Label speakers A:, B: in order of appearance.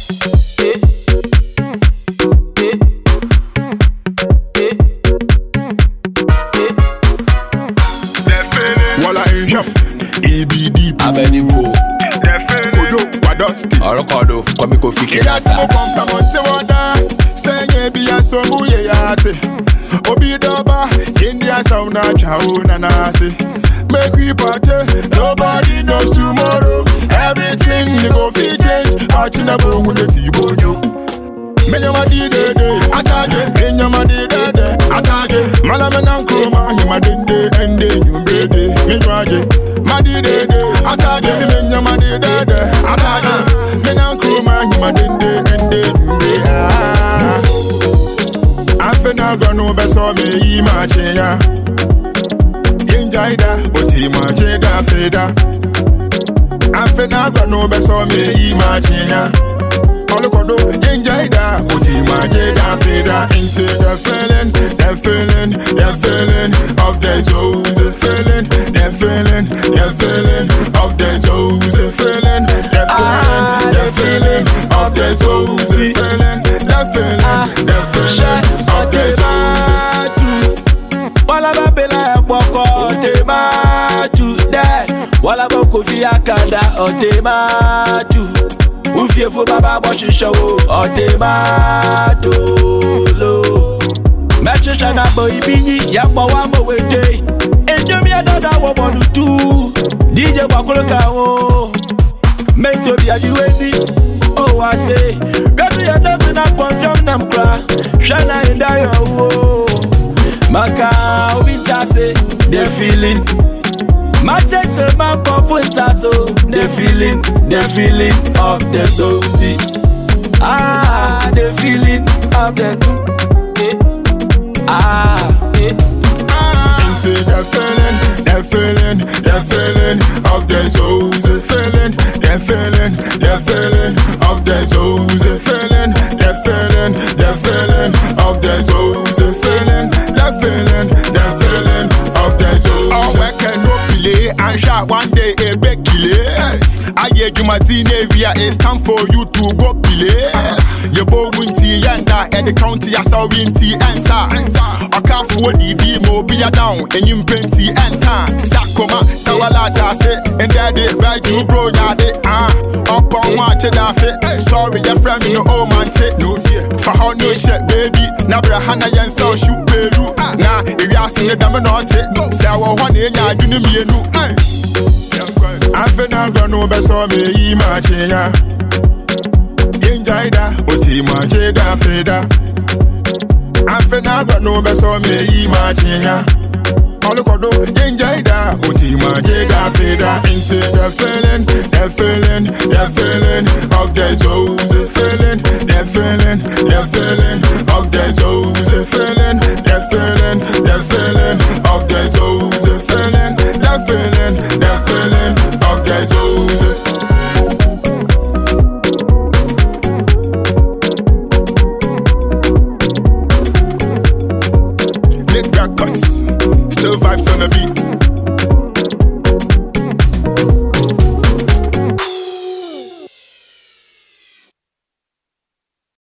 A: Walla in chef, EBD
B: Abeni Bo
A: Kodo, Wadosti
B: Orokodo, Kwame Kofi
A: Kenyatta mo komplamonte wada Senye biya so muye yate Obi doba, India sauna chao nanase Make we party, nobody knows tomorrow Everything they go fi change Achina bo mune tibo nyo Menyama di dede, atage Menyama di dede, atage Malame nankroma, hima dende Ende nyumbede, minwaje Madi dede, atage Si menyama di dede, atage Menankroma, hima dende Ende nyumbede Afe na gano beso me yi mache ya Yenjaida, oti mache da feda Afe na gano beso me yi mache ya Olukodo, Yenjaida, oti mache da feda Into the feeling of the souls feeling, the feeling of the souls feeling, the feeling of the souls feeling, the feeling of the souls.
B: Wala babela boko tematu dai. Wala boko fi akada otematu. Ufiefo baba boshisho otematu lo. Machesha na boy binyi yakwa wamo wete. Enjomi adoda wabonu tu. DJ bakoloka wo. Mento bi adiweni. Oh I say. Resi ya dosi na confirm nam kra. Shana inda yo wo. Maka winter say the feeling. My text my comforter so the feeling of the soul. See, the feeling of the
A: Into the feeling of the souls feeling, the feeling of the souls feeling, the feeling of the souls feeling, the feeling of the souls. Oh, we can no play and shot one day a big kill. I hear you Martine via it's time for you to go play. You both winty yanda at the county as a winty answer. I can't afford the demo be a down and you plenty and time. Sakoma, Sawalata say, and daddy right you bro yade up on watch it off it. Sorry, your friend no old man take no here. For how no shit baby. Nabra Hana Yan so shoot Peru. Nah, if you ask me the damanote, Sawa one in ya do me no. Afe na gano beso me yi mache ya Yenjaida, oti mache da feda Afe na gano beso me yi mache ya Olukodo, Yenjaida, oti mache da feda Into the feeling of the souls feeling, the feeling of the souls feeling, the feeling of the souls feeling, the feeling of the souls. Big records, still vibes on the beat.